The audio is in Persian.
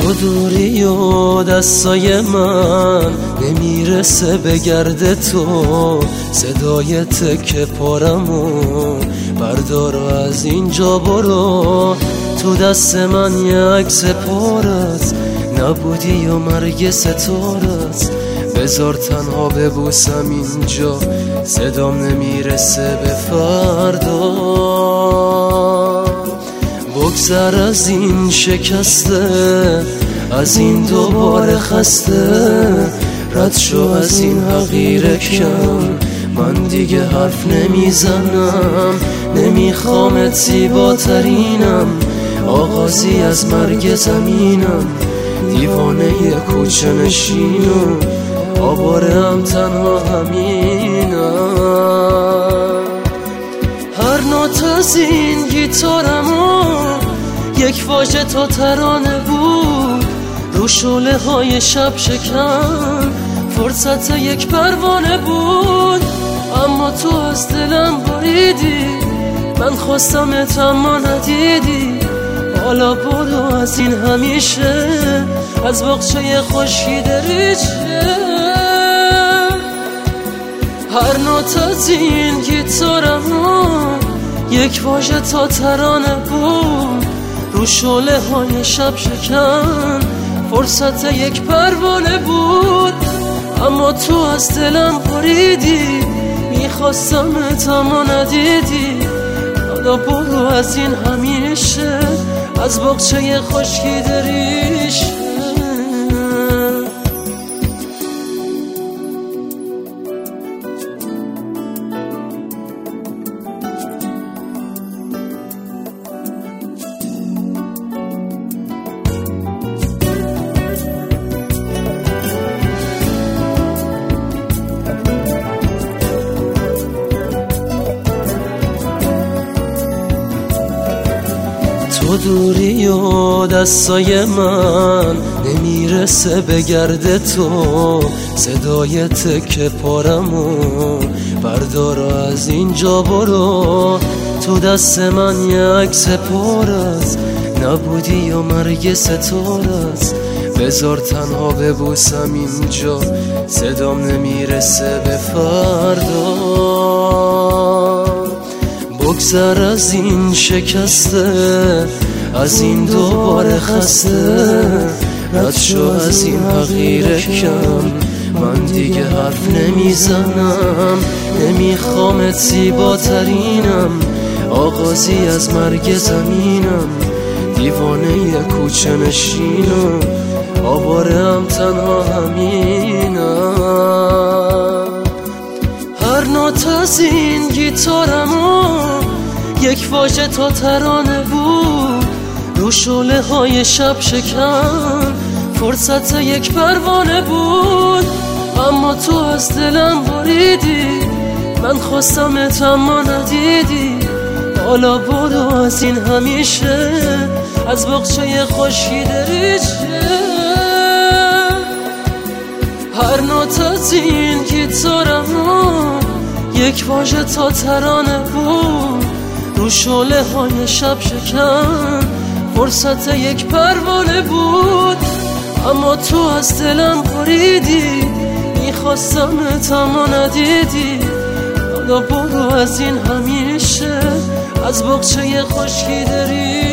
تو دوری و دستای من نمیرسه به گرد تو، صدای تکه پارمو بردار و از اینجا برو. تو دست من یه عکس پارت نبودی و مرگ ستارت، بذار تنها ببوسم اینجا، صدام نمیرسه به فردا. بگذر از این شکسته، از این دوباره خسته، رد شو از این حقیر کم، من دیگه حرف نمیزنم. نمیخوامت زیباترینم، آغازی از مرگ زمینم، دیوانه کوچه نشینم، آواره هم تنها همینم. هر نوت از این گیتارمو یک واژه تا ترانه بود، رو شعله های شب شکن فرصت یک پروانه بود. اما تو از دلم بریدی، من خواستمت اما ندیدی. حالا برو از این همیشه، از باغچه خشکی دریچه. هر نوت از این گیتارمو یک واژه تا ترانه بود، رو شعله های شب شکن فرصت یک پروانه بود. اما تو از دلم بریدی، میخواستمت اما ندیدی. حالا برو از این همیشه، از باغچه خشکی دریشه. تو دوری و دستای من نمیرسه به گرد تو، صدای تکه پارمو بردار و از اینجا برو. تو دست من یه عکس پارت نبودی و مرگ ستارت، بذار تنها ببوسم اینجا، صدام نمیرسه به فردا. بگذر از این شکسته، از این دوباره خسته، رد شو از این حقیر کم، من دیگه حرف نمیزنم. نمیخوامت زیباترینم، آغازی از مرگ زمینم، دیوانه کوچه نشینم، آواره هم تنها همینم. هر نوت از این گیتارمو یک واژه تا ترانه بود، رو شعله های شب شکن فرصت یک پروانه بود. اما تو از دلم بریدی، من خواستمت اما ندیدی. حالا برو از این همیشه، از باغچه خشکی دریچه. هر نوت از این گیتارمو یک واژه تا ترانه بود، رو شعله های شب شکن فرصت یک پروانه بود. اما تو از دلم بریدی، میخواستمت اما ندیدی. حالا برو از این همیشه، از باغچه خشکی داری